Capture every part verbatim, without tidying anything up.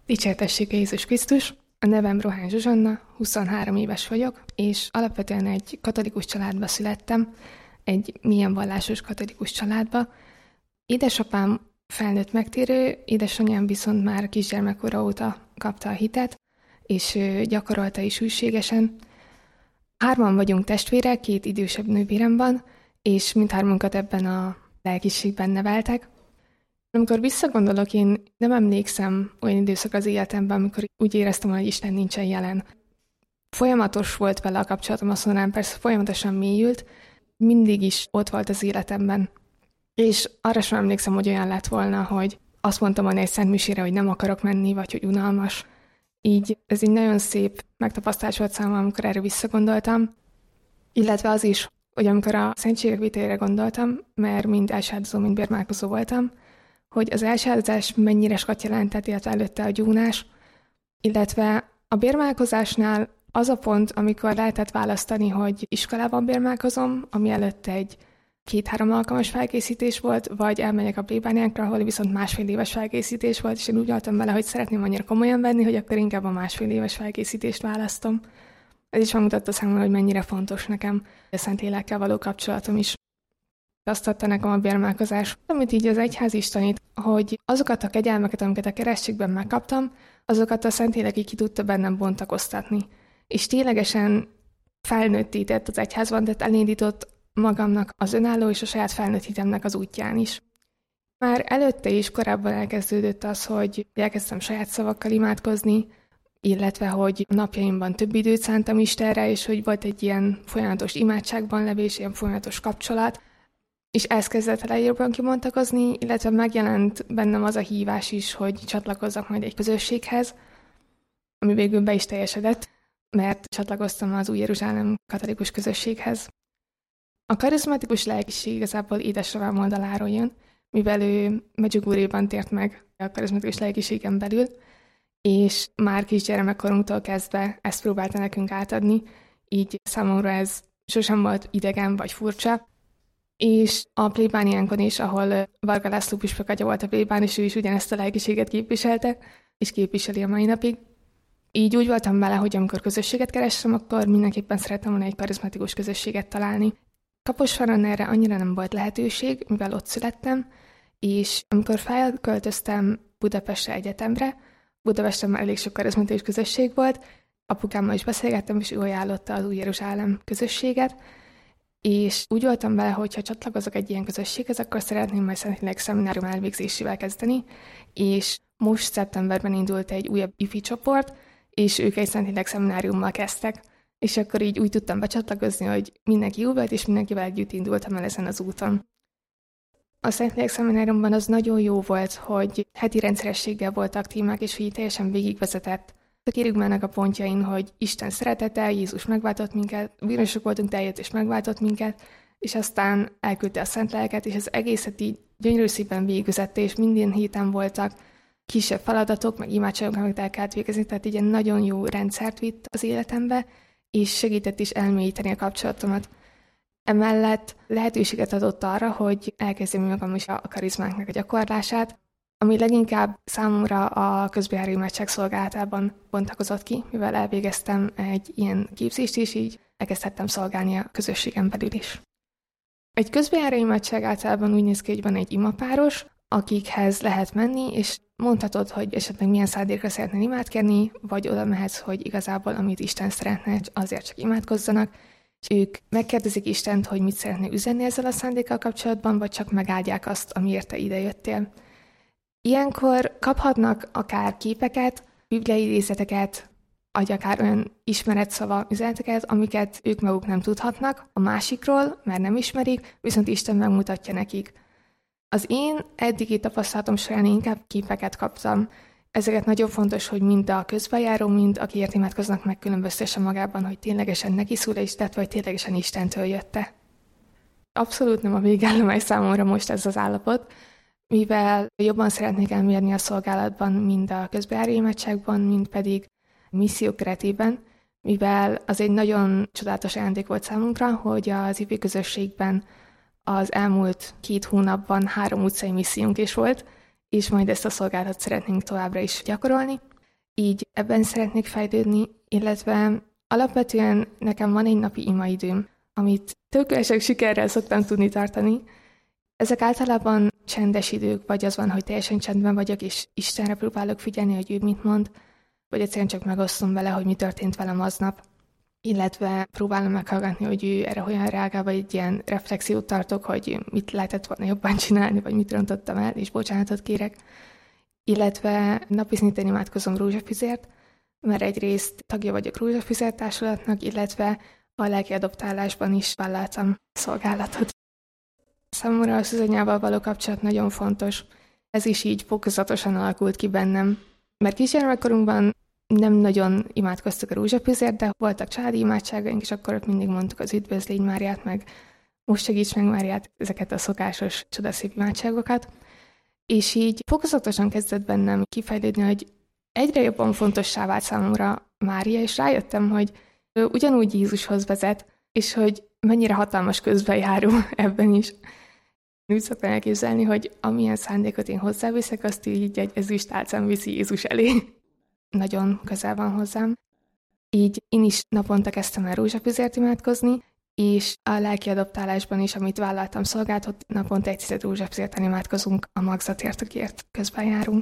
Dicsértessék Jézus Krisztus! A nevem Rohán Zsuzsanna, huszonhárom éves vagyok, és alapvetően egy katolikus családba születtem, egy milyen vallásos katolikus családba. Édesapám felnőtt megtérő, édesanyám viszont már kisgyermekkora óta kapta a hitet, és gyakorolta is hűségesen. Hárman vagyunk testvérek, két idősebb nővérem van, és mindhármunkat ebben a lelkiségben neveltek. Amikor visszagondolok, én nem emlékszem olyan időszakra az életemben, amikor úgy éreztem, hogy Isten nincsen jelen. Folyamatos volt vele a kapcsolatom, azt mondanám, persze folyamatosan mélyült, mindig is ott volt az életemben. És arra sem emlékszem, hogy olyan lett volna, hogy azt mondtam volna egy szentmisére, hogy nem akarok menni, vagy hogy unalmas. Így ez egy nagyon szép megtapasztalás volt számomra, amikor erre visszagondoltam. Illetve az is, hogy amikor a szentségek vételére gondoltam, mert mind elsáldozó, mind bérmálkozó voltam, hogy az elsáldozás mennyire sokat jelentett, illetve előtte a gyúnás, illetve a bérmálkozásnál az a pont, amikor lehetett választani, hogy iskolában bérmálkozom, ami előtte egy két-három alkalmas felkészítés volt, vagy elmegyek a plébániánkra, ahol viszont másfél éves felkészítés volt, és én úgy voltam vele, hogy szeretném annyira komolyan venni, hogy akkor inkább a másfél éves felkészítést választom. Ez is megmutatta számomra, hogy mennyire fontos nekem a Szentlélekkel való kapcsolatom is. Azt adta nekem a bérmálkozás, amit így az egyház is tanít, hogy azokat a kegyelmeket, amiket a keresztségben megkaptam, azokat a Szentlélek így ki tudta bennem bontakoztatni. És ténylegesen felnőtté tett az egyházban, tehát elindított magamnak az önálló és a saját felnőtt hitemnek az útján is. Már előtte is korábban elkezdődött az, hogy elkezdtem saját szavakkal imádkozni, illetve hogy napjaimban több időt szántam Istenre, és hogy volt egy ilyen folyamatos imádságban levés, ilyen folyamatos kapcsolat, és ez kezdett el jobban kibontakozni, illetve megjelent bennem az a hívás is, hogy csatlakozzak majd egy közösséghez, ami végül be is teljesedett, mert csatlakoztam az Új Jeruzsálem katolikus közösséghez. A karizmatikus lelkiség igazából édesapám oldaláról jön, mivel ő Medjugorjéban tért meg a karizmatikus lelkiségen belül, és már kisgyermekkorunktól kezdve ezt próbálta nekünk átadni, így számomra ez sosem volt idegen vagy furcsa. És a plébániánkon is, ahol Varga László püspök atya volt a plébán, és ő is ugyanezt a lelkiséget képviselte, és képviseli a mai napig. Így úgy voltam vele, hogy amikor közösséget kerestem, akkor mindenképpen szerettem volna egy karizmatikus közösséget találni. Kaposváron erre annyira nem volt lehetőség, mivel ott születtem, és amikor felköltöztem Budapestre egyetemre, Budapesten már elég sok karizmatikus közösség volt, apukámmal is beszélgettem, és ő ajánlotta az Új Jeruzsálem közösséget, és úgy voltam vele, hogy ha csatlakozok egy ilyen közösséghez, akkor szeretném majd Szentlélek szeminárium elvégzésével kezdeni, és most szeptemberben indult egy újabb ifi csoport, és ők egy Szentlélek szemináriummal kezdtek, és akkor így úgy tudtam becsatlakozni, hogy mindenki jó volt, és mindenkivel együtt indultam el ezen az úton. A Szentlélek szemináriumban az nagyon jó volt, hogy heti rendszerességgel voltak témák, és így teljesen végigvezetett a kérünkmának a pontjain, hogy Isten szeretete, Jézus megváltott minket, bűnösök voltunk, de eljött és megváltott minket, és aztán elküldte a Szent Lelket, és az egészet így gyönyörű szépen végigvezette, és minden héten voltak kisebb feladatok, meg imádságok, amit el kellett végezni, tehát így egy nagyon jó rendszert vitt az életembe, és segített is elmélyíteni a kapcsolatomat. Emellett lehetőséget adott arra, hogy elkezdjem magam is a karizmáknak a gyakorlását, ami leginkább számomra a közbejáró imádság szolgálatában bontakozott ki, mivel elvégeztem egy ilyen képzést is, így elkezdhettem szolgálni a közösségen belül is. Egy közbejáró imádság általában úgy néz ki, hogy van egy imapáros, akikhez lehet menni, és mondhatod, hogy esetleg milyen szándékra szeretnél imádkozni, vagy oda mehetsz, hogy igazából amit Isten szeretne, azért csak imádkozzanak, és ők megkérdezik Istent, hogy mit szeretne üzenni ezzel a szándékkal kapcsolatban, vagy csak megáldják azt, amiért te idejöttél. Ilyenkor kaphatnak akár képeket, bibliai idézeteket, vagy akár olyan ismeretszava üzeneteket, amiket ők maguk nem tudhatnak a másikról, mert nem ismerik, viszont Isten megmutatja nekik. Az én eddigi tapasztalatom során inkább képeket kaptam. Ezeket nagyon fontos, hogy mind a közbejáró, mind akiért imádkoznak megkülönböztesse magában, hogy ténylegesen neki szól és tett, vagy ténylegesen Istentől jötte. Abszolút nem a végállomás számomra most ez az állapot, mivel jobban szeretnék elmérni a szolgálatban, mind a közbejáró imádságban, mind pedig misszió keretében, mivel az egy nagyon csodálatos ajándék volt számunkra, hogy az ifi közösségben az elmúlt két hónapban három utcai missziónk is volt, és majd ezt a szolgálatot szeretnénk továbbra is gyakorolni. így ebben szeretnék fejlődni, illetve alapvetően nekem van egy napi imaidőm, amit tökéletesen sikerrel szoktam tudni tartani. Ezek általában csendes idők, vagy az van, hogy teljesen csendben vagyok, és Istenre próbálok figyelni, hogy ő mit mond, vagy egyszerűen csak megosztom vele, hogy mi történt velem aznap, illetve próbálom meghallgatni, hogy ő erre hogyan reagál, vagy egy ilyen reflexiót tartok, hogy mit lehetett volna jobban csinálni, vagy mit rontottam el, és bocsánatot kérek. Illetve napi szinten imádkozom rózsafüzért, mert egyrészt tagja vagyok rózsafüzér társulatnak, illetve a lelki adoptálásban is vállaltam szolgálatot. Számomra a szűzanyával való kapcsolat nagyon fontos. Ez is így fokozatosan alakult ki bennem. Mert kisgyermekkorunkban nem nagyon imádkoztuk a rózsafüzért, de voltak családi imádságaink, és akkor ott mindig mondtuk az Üdvözlégy Máriát, meg Most segíts meg Máriát, ezeket a szokásos csodaszép imádságokat. És így fokozatosan kezdett bennem kifejlődni, hogy egyre jobban fontossá vált számomra Mária, és rájöttem, hogy ő ugyanúgy Jézushoz vezet, és hogy mennyire hatalmas közbenjáró ebben is. Úgy szoktam elképzelni, hogy amilyen szándékot én hozzáviszek, azt így egy ezüstálcán viszi Jézus elé. Nagyon közel van hozzám. Így én is naponta kezdtem el rózsafüzért imádkozni, és a lelki adoptálásban is, amit vállaltam szolgáltat, naponta egyszer rózsafüzérten imádkozunk a magzatért, akiért közben járunk.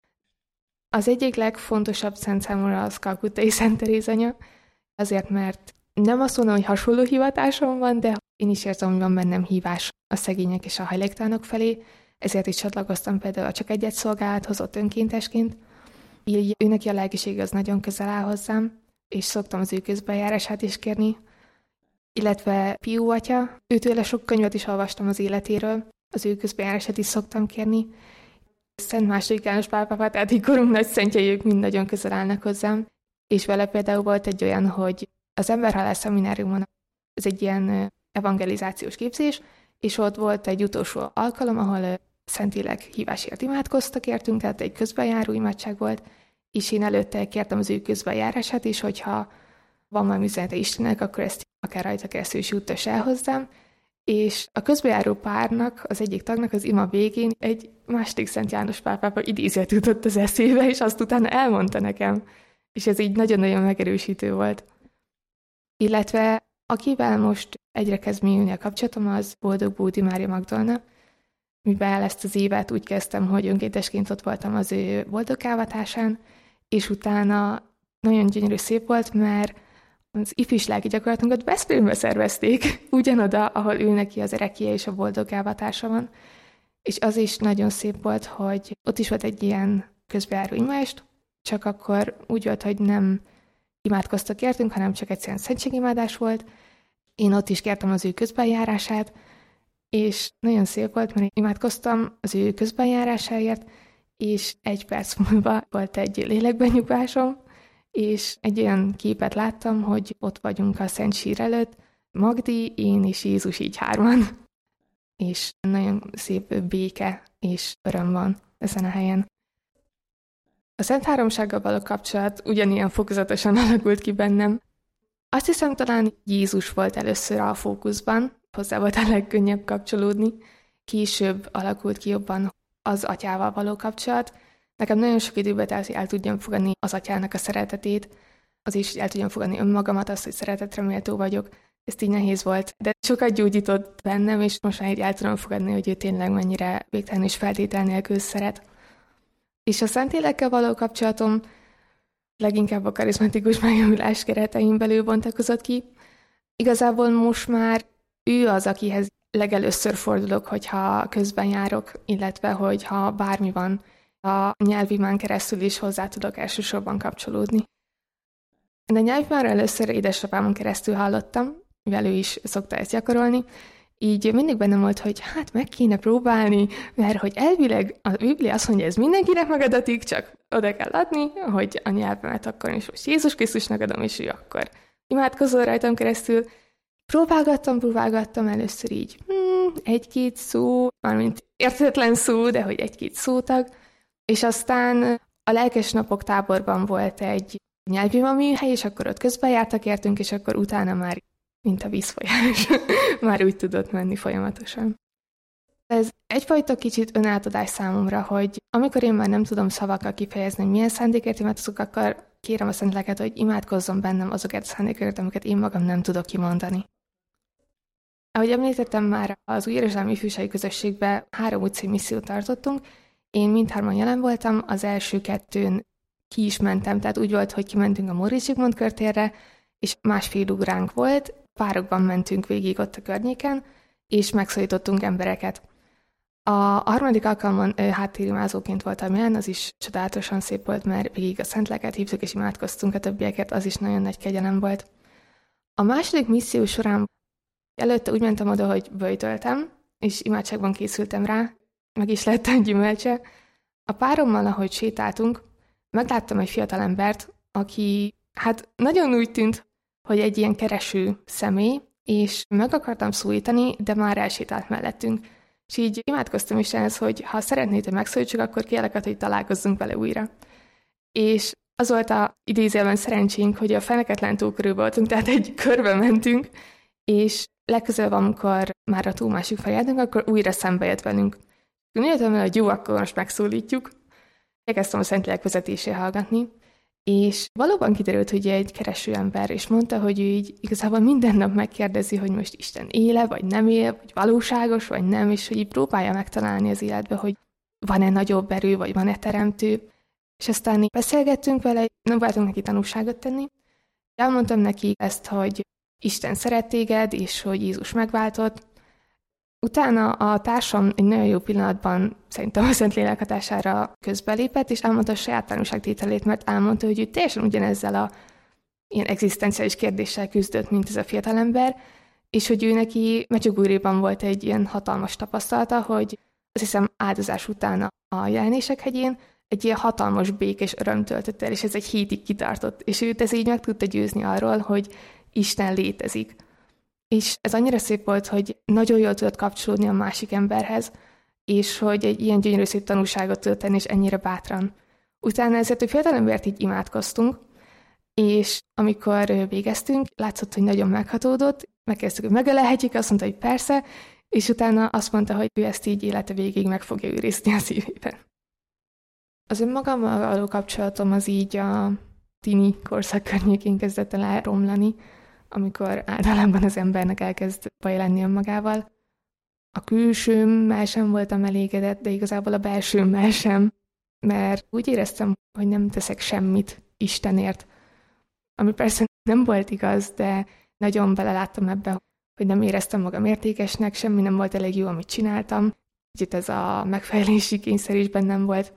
Az egyik legfontosabb szent számomra az Kalkuttai Szent Teréz anya, azért, mert nem azt mondom, hogy hasonló hivatásom van, de én is érzem, hogy van bennem hívás a szegények és a hajléktalanok felé, ezért is csatlakoztam például a Csak Egyet szolgálathoz ott önkéntesként. Így őneki a lelkiség az nagyon közel áll hozzám, és szoktam az ő közbenjárását is kérni. Illetve Piú atya, őtőle sok könyvet is olvastam az életéről, az ő közbenjárását is szoktam kérni. Szent második János Pál pápa, tehát így korunk nagy szentjei, ők mind nagyon közel állnak hozzám. És vele például volt egy olyan, hogy az Emberhalász Szemináriumon, ez egy ilyen evangelizációs képzés, és ott volt egy utolsó alkalom, ahol Szentlélek hívásért imádkoztak értünk, tehát egy közbenjáró imádság volt, és én előtte kértem az ő közbenjárását, és hogyha van valami üzenete Istennek, akkor ezt akár rajta keresztül is juttass el hozzám. És a közbenjáró párnak, az egyik tagnak az ima végén egy második Szent János Pál pápa idézet jutott az eszébe, és azt utána elmondta nekem. És ez így nagyon-nagyon megerősítő volt. Illetve akivel most egyre kezd mélyülni a kapcsolatom, az Boldog Bódi Mária Magdolna, mivel ezt az évet úgy kezdtem, hogy önkéntesként ott voltam az ő boldogkávatásán, és utána nagyon gyönyörű szép volt, mert az ifjúsági gyakorlatunkat Veszprémbe szervezték, ugyanoda, ahol ő neki az erekje és a boldogkávatása van. És az is nagyon szép volt, hogy ott is volt egy ilyen közbejáró imást, csak akkor úgy volt, hogy nem imádkoztak értünk, hanem csak egyszerűen szentségimádás volt. Én ott is kértem az ő közbenjárását, és nagyon szép volt, mert imádkoztam az ő közbenjárásáért, és egy perc múlva volt egy lélekbenyugvásom, és egy olyan képet láttam, hogy ott vagyunk a Szent Sír előtt, Magdi, én és Jézus így hárman. És nagyon szép béke és öröm van ezen a helyen. A Szent Háromsággal való kapcsolat ugyanilyen fokozatosan alakult ki bennem. Azt hiszem, talán Jézus volt először a fókuszban, hozzá volt a legkönnyebb kapcsolódni. Később alakult ki jobban az atyával való kapcsolat. Nekem nagyon sok időbe telt, hogy el tudjam fogadni az atyának a szeretetét, az is, hogy el tudjam fogadni önmagamat, azt, hogy szeretetre méltó vagyok. Ez így nehéz volt, de sokat gyógyított bennem, és most már így el tudom fogadni, hogy ő tényleg mennyire végtelen és feltétel nélkül szeret. És a Szentlélekkel való kapcsolatom leginkább a karizmatikus megnyilvánulás keretein belül bontakozott ki. Igazából most már ő az, akihez legelőször fordulok, hogyha közben járok, illetve hogyha bármi van, a nyelvimán keresztül is hozzá tudok elsősorban kapcsolódni. De nyelvimánra először édesapámon keresztül hallottam, mivel ő is szokta ezt gyakorolni, így mindig bennem volt, hogy hát meg kéne próbálni, mert hogy elvileg a Biblia azt mondja, ez mindenkinek megadatik, csak oda kell adni, hogy a nyelvemet akkor is most Jézus Krisztusnak adom, és ő akkor imádkozol rajtam keresztül. Próbálgattam, próbálgattam először így hmm, egy-két szó, mármint értetlen szó, de hogy egy-két szótag, és aztán a Lelkes Napok táborban volt egy nyelvima műhely, és akkor ott közben jártak értünk, és akkor utána már mint a vízfolyás. Már úgy tudott menni folyamatosan. Ez egyfajta kicsit önátadás számomra, hogy amikor én már nem tudom szavakkal kifejezni, hogy milyen szándékért imádkozok, akkor kérem a Szent Lelket, hogy imádkozzon bennem azokért a szándékért, amiket én magam nem tudok kimondani. Ahogy említettem már, az Új Jeruzsálemi Ifjúsági Közösségben három utcai missziót tartottunk. Én mindhárman jelen voltam, az első kettőn ki is mentem, tehát úgy volt, hogy kimentünk a Móricz Zsigmond körtérre, és másfél óránk volt, párokban mentünk végig ott a környéken, és megszólítottunk embereket. A harmadik alkalmon háttérimázóként voltam jelen, az is csodálatosan szép volt, mert végig a Szent Lelket hívtuk és imádkoztunk a többieket, az is nagyon nagy kegyelem volt. A második misszió során előtte úgy mentem oda, hogy böjtöltem, és imádságban készültem rá, meg is lett egy gyümölcse. A párommal, ahogy sétáltunk, megláttam egy fiatal embert, aki hát nagyon úgy tűnt, hogy egy ilyen kereső személy, és meg akartam szólítani, de már elsétált mellettünk. És így imádkoztam Istenhez, hogy ha szeretnéd, hogy megszólítsuk, akkor kérlek, hogy találkozzunk vele újra. És az volt a idézőjelben szerencsénk, hogy a Feneketlen tó körül voltunk, tehát egy körbe mentünk, és legközelebb, amikor már a tó másik felé akkor újra szembe jött velünk. Miután vele, hogy jó, akkor most megszólítjuk. Elkezdtem a Szentlélek vezetésére hallgatni, és valóban kiderült, hogy egy kereső ember, és mondta, hogy ő így igazából minden nap megkérdezi, hogy most Isten éle, vagy nem él, vagy valóságos, vagy nem, és hogy így próbálja megtalálni az életbe, hogy van-e nagyobb erő, vagy van-e teremtő. És aztán így beszélgettünk vele, nem voltunk neki tanúságot tenni. Elmondtam neki ezt, hogy Isten szeret téged, és hogy Jézus megváltott. Utána a társam egy nagyon jó pillanatban szerintem a Szentlélek hatására közbelépett, és elmondta a saját tanúságtételét, mert elmondta, hogy ő teljesen ugyanezzel a ilyen egzisztenciális kérdéssel küzdött, mint ez a fiatalember, és hogy ő neki Medjugorjéban volt egy ilyen hatalmas tapasztalata, hogy azt hiszem áldozás után a Jelenések hegyén egy ilyen hatalmas békés öröm töltött el, és ez egy hétig kitartott, és őt ez így meg tudta győzni arról, hogy Isten létezik. És ez annyira szép volt, hogy nagyon jól tudott kapcsolódni a másik emberhez, és hogy egy ilyen gyönyörű szép tanúságot tudott tenni, és ennyire bátran. Utána ezért a fiatalembert így imádkoztunk, és amikor végeztünk, látszott, hogy nagyon meghatódott, megkezdtük, hogy megölelhetjük, azt mondta, hogy persze, és utána azt mondta, hogy ő ezt így élete végig meg fogja őrizni a szívében. Az önmagammal való kapcsolatom az így a tini korszak környékén kezdett el elromlani, amikor általában az embernek elkezd baj lenni önmagával. A külsőmmel sem voltam elégedett, de igazából a belsőmmel sem, mert úgy éreztem, hogy nem teszek semmit Istenért. Ami persze nem volt igaz, de nagyon beleláttam ebbe, hogy nem éreztem magam értékesnek, semmi nem volt elég jó, amit csináltam. Kicsit ez a megfelelési kényszer is bennem volt.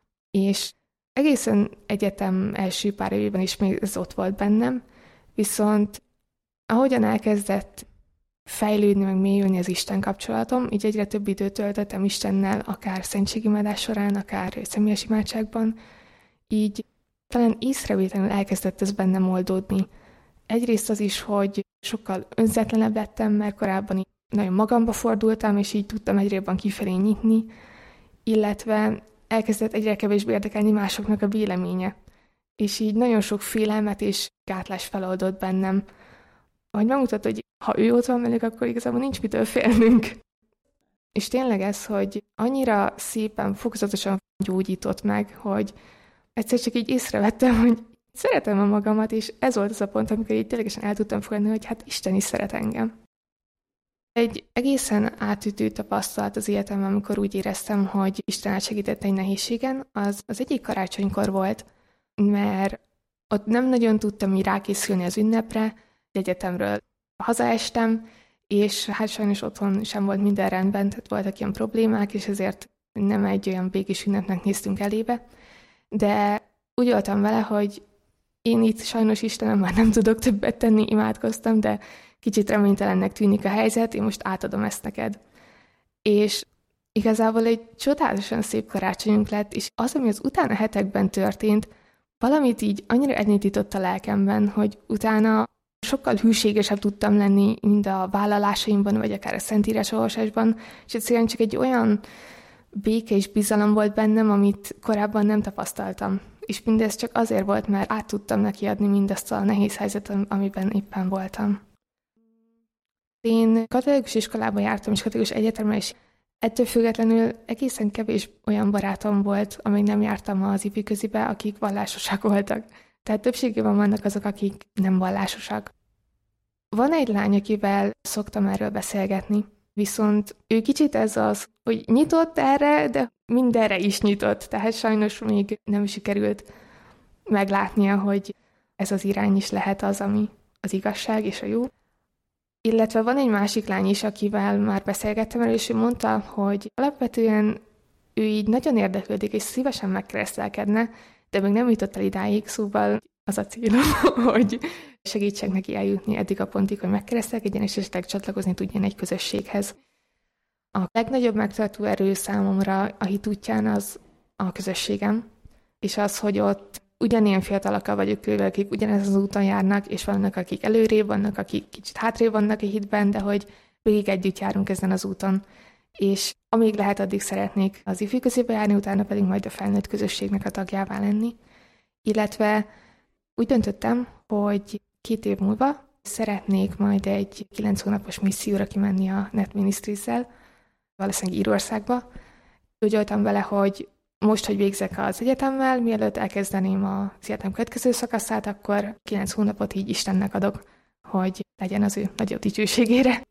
És egészen egyetem első pár évben is még ez ott volt bennem, viszont ahogyan elkezdett fejlődni, meg mélyülni az Isten kapcsolatom, így egyre több időt töltöttem Istennel, akár szentségimádás során, akár személyes imádságban, így talán észrevétlenül elkezdett ez bennem oldódni. Egyrészt az is, hogy sokkal önzetlenebb lettem, mert korábban így nagyon magamba fordultam, és így tudtam egyre jobban kifelé nyitni, illetve elkezdett egyre kevésbé érdekelni másoknak a véleménye. És így nagyon sok félelmet és gátlás feloldott bennem. Ahogy megmutatta, hogy ha ő ott van velük, akkor igazából nincs mitől félnünk. És tényleg ez, hogy annyira szépen, fokozatosan gyógyított meg, hogy egyszer csak így észrevettem, hogy szeretem a magamat, és ez volt az a pont, amikor így ténylegesen el tudtam fogadni, hogy hát Isten is szeret engem. Egy egészen átütő tapasztalat az életemben, amikor úgy éreztem, hogy Isten átsegített egy nehézségen, az az egyik karácsonykor volt, mert ott nem nagyon tudtam így rákészülni az ünnepre, egyetemről hazaestem, és hát sajnos otthon sem volt minden rendben, tehát voltak ilyen problémák, és ezért nem egy olyan békés ünnepnek néztünk elébe. De úgy voltam vele, hogy én itt sajnos Istenem már nem tudok többet tenni, imádkoztam, de kicsit reménytelennek tűnik a helyzet, én most átadom ezt neked. És igazából egy csodálatosan szép karácsonyunk lett, és az, ami az utána hetekben történt, valamit így annyira elindított a lelkemben, hogy utána sokkal hűségesebb tudtam lenni, mind a vállalásaimban, vagy akár a Szentírás olvasásban, és egyszerűen csak egy olyan béke és bizalom volt bennem, amit korábban nem tapasztaltam. És mindez csak azért volt, mert át tudtam neki adni mindazt a nehéz helyzetet, amiben éppen voltam. Én katolikus iskolába jártam, és katolikus egyetemre is Ettől függetlenül egészen kevés olyan barátom volt, amíg nem jártam az ifjúközibe, akik vallásosak voltak. Tehát többségében vannak azok, akik nem vallásosak. Van egy lány, akivel szoktam erről beszélgetni, viszont ő kicsit ez az, hogy nyitott erre, de mindenre is nyitott, tehát sajnos még nem sikerült meglátnia, hogy ez az irány is lehet az, ami az igazság és a jó. Illetve van egy másik lány is, akivel már beszélgettem el, és ő mondta, hogy alapvetően ő így nagyon érdeklődik, és szívesen megkeresztelkedne, de még nem jutott el idáig, szóval az a célom, hogy segítsek neki eljutni eddig a pontig, hogy megkeresztelkedjen, és esetleg csatlakozni tudjon egy közösséghez. A legnagyobb megtartó erő számomra a hit útján az a közösségem, és az, hogy ott ugyanilyen fiatalokkal vagyok körül, akik ugyanez az úton járnak, és vannak, akik előrébb vannak, akik kicsit hátrébb vannak a hitben, de hogy végig együtt járunk ezen az úton. És amíg lehet, addig szeretnék az ifjúközébe járni, utána pedig majd a felnőtt közösségnek a tagjává lenni. Illetve úgy döntöttem, hogy két év múlva szeretnék majd egy kilenc hónapos misszióra kimenni a Net Ministries-zel, valószínűleg Írországba. Úgy voltam vele, hogy most, hogy végzek az egyetemmel, mielőtt elkezdeném az egyetem következő szakaszát, akkor kilenc hónapot így Istennek adok, hogy legyen az ő nagyobb dicsőségére.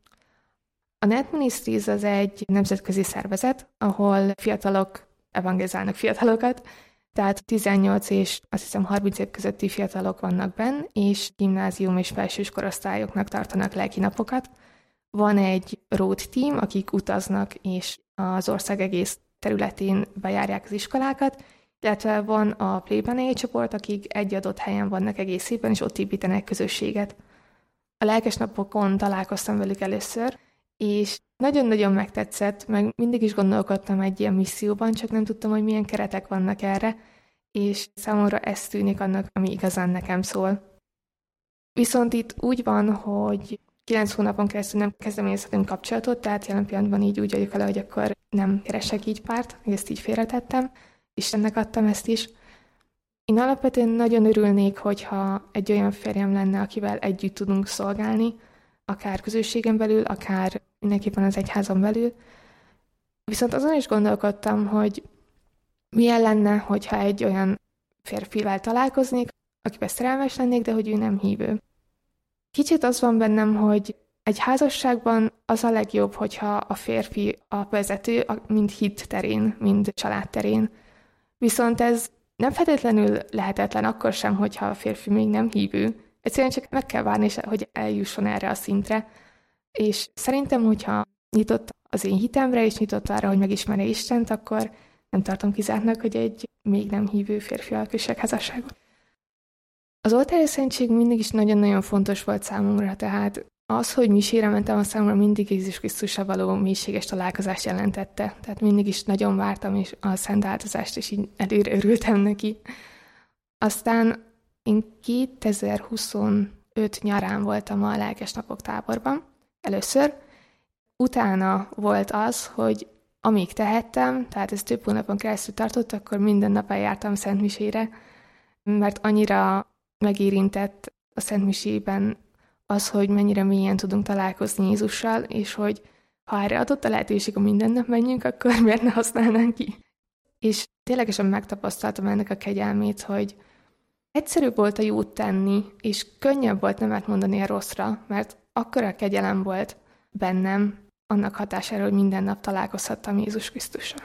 A Net Ministries az egy nemzetközi szervezet, ahol fiatalok evangelizálnak fiatalokat, tehát tizennyolc és azt hiszem harminc év közötti fiatalok vannak benn, és gimnázium és felsős korosztályoknak tartanak lelkinapokat. Van egy road team, akik utaznak, és az ország egész területén bejárják az iskolákat, illetve van a plébániai csoport, akik egy adott helyen vannak egész évben, és ott építenek közösséget. A lelkesnapokon találkoztam velük először, és nagyon-nagyon megtetszett, meg mindig is gondolkodtam egy ilyen misszióban, csak nem tudtam, hogy milyen keretek vannak erre, és számomra ez tűnik annak, ami igazán nekem szól. Viszont itt úgy van, hogy kilenc hónapon keresztül nem kezdeményezhetünk kapcsolatot, tehát jelen pillanatban így úgy vagyok vele, hogy akkor nem keresek így párt, ezt így félretettem, Istennek adtam ezt is. Én alapvetően nagyon örülnék, hogyha egy olyan férjem lenne, akivel együtt tudunk szolgálni, akár közösségen belül, akár mindenképpen az egyházon belül. Viszont azon is gondolkodtam, hogy milyen lenne, hogyha egy olyan férfivel találkoznék, akivel szerelmes lennék, de hogy ő nem hívő. Kicsit az van bennem, hogy egy házasságban az a legjobb, hogyha a férfi a vezető, mind hit terén, mind család terén. Viszont ez nem feltétlenül lehetetlen akkor sem, hogyha a férfi még nem hívő. Egyszerűen csak meg kell várni, hogy eljusson erre a szintre. És szerintem, hogyha nyitott az én hitemre, és nyitott arra, hogy megismerje Istent, akkor nem tartom kizártnak, hogy egy még nem hívő férfival kössek házasságot. Az oltári szentség mindig is nagyon-nagyon fontos volt számomra, tehát az, hogy misére mentem, a számomra mindig Jézus Krisztussal való mélységes találkozást jelentette. Tehát mindig is nagyon vártam és a szent áldozást, és így előre örültem neki. Aztán én kétezer-huszonöt nyarán voltam a lelkesnapok táborban először. Utána volt az, hogy amíg tehettem, tehát ez több hónapon keresztül tartott, akkor minden nap eljártam szentmisére, mert annyira megérintett a szentmisében az, hogy mennyire mélyen tudunk találkozni Jézussal, és hogy ha erre adott a lehetőség, hogy minden nap menjünk, akkor miért ne használnánk ki? És ténylegesen megtapasztaltam ennek a kegyelmét, hogy egyszerűbb volt a jót tenni, és könnyebb volt nemet mondani a rosszra, mert akkora kegyelem volt bennem annak hatására, hogy minden nap találkozhattam Jézus Krisztussal.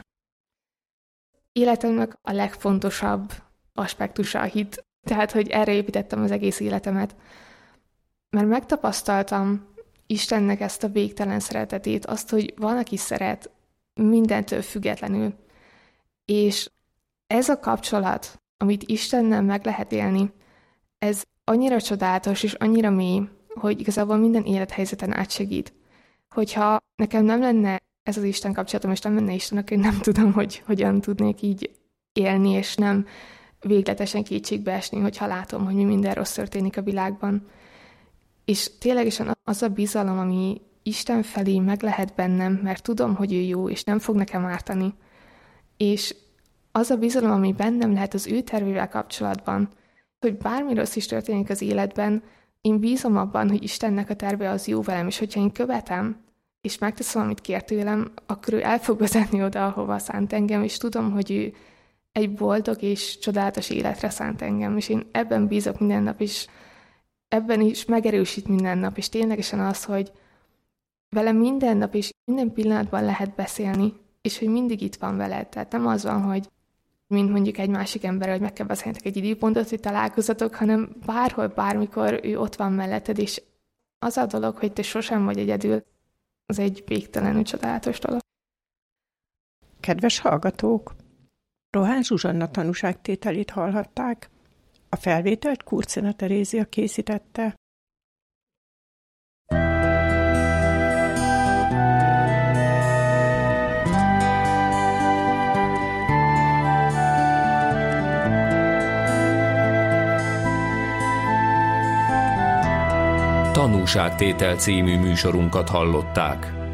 Életemnek a legfontosabb aspektusa a hit, tehát, hogy erre építettem az egész életemet. Mert megtapasztaltam Istennek ezt a végtelen szeretetét, azt, hogy van, aki szeret mindentől függetlenül. És ez a kapcsolat, amit Istennel meg lehet élni, ez annyira csodálatos és annyira mély, hogy igazából minden élethelyzeten átsegít. Hogyha nekem nem lenne ez az Isten kapcsolatom, és nem lenne Isten, akkor én nem tudom, hogy hogyan tudnék így élni, és nem végletesen kétségbe esni, hogyha látom, hogy mi minden rossz történik a világban. És ténylegesen az a bizalom, ami Isten felé meg lehet bennem, mert tudom, hogy ő jó, és nem fog nekem ártani. És az a bizalom, ami bennem lehet az ő tervével kapcsolatban, hogy bármi rossz is történik az életben, én bízom abban, hogy Istennek a terve az jó velem, és hogyha én követem, és megteszem, amit kér tőlem, akkor ő el fog vezetni oda, ahova szánt engem, és tudom, hogy ő egy boldog és csodálatos életre szánt engem, és én ebben bízok minden nap, és ebben is megerősít minden nap, és ténylegesen az, hogy velem minden nap és minden pillanatban lehet beszélni, és hogy mindig itt van veled. Tehát nem az van, hogy mint mondjuk egy másik ember, hogy meg kell beszélnetek egy időpontot, hogy találkozatok, hanem bárhol, bármikor ő ott van melletted, és az a dolog, hogy te sosem vagy egyedül, az egy végtelenül csodálatos dolog. Kedves hallgatók! Rohán Zsuzsanna tanúságtételét hallhatták. A felvételt Kurcina Terézia készítette. Tanúságtétel című műsorunkat hallották.